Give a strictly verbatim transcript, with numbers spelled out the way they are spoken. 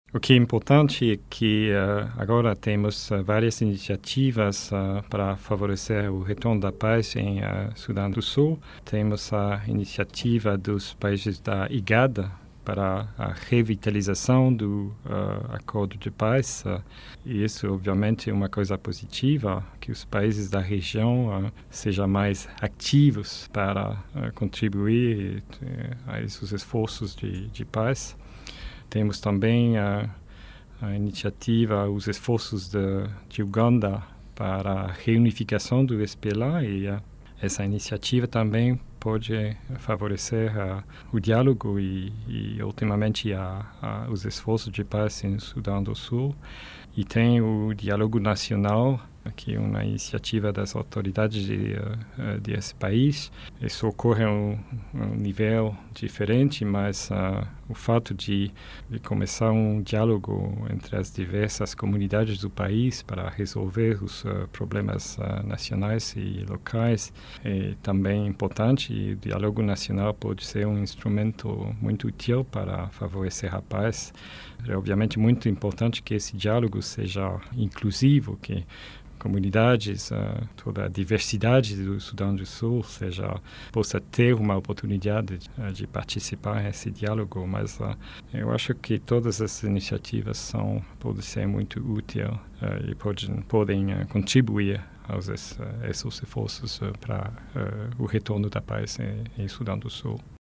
O que é importante é que uh, agora temos uh, várias iniciativas uh, para favorecer o retorno da paz em uh, Sudão do Sul. Temos a iniciativa dos países da IGAD para a revitalização do uh, acordo de paz. Uh, e isso, obviamente, é uma coisa positiva, que os países da região uh, sejam mais ativos para uh, contribuir uh, a esses esforços de, de paz. Temos também a, a iniciativa, os esforços de, de Uganda para a reunificação do S P L A e a, essa iniciativa também pode favorecer a, o diálogo e, e ultimamente, a, a, os esforços de paz em Sudão do Sul. E tem o Diálogo Nacional, que é uma iniciativa das autoridades de, uh, desse país. Isso ocorre a um, um nível diferente, mas uh, o fato de, de começar um diálogo entre as diversas comunidades do país para resolver os uh, problemas uh, nacionais e locais é também importante. E o diálogo nacional pode ser um instrumento muito útil para favorecer a paz. É obviamente muito importante que esse diálogo seja inclusivo, que comunidades, uh, toda a diversidade do Sudão do Sul seja, possa ter uma oportunidade de, uh, de participar nesse diálogo, mas uh, eu acho que todas as iniciativas são, podem ser muito úteis uh, e podem, podem uh, contribuir aos uh, esses esforços uh, para uh, o retorno da paz em, em Sudão do Sul.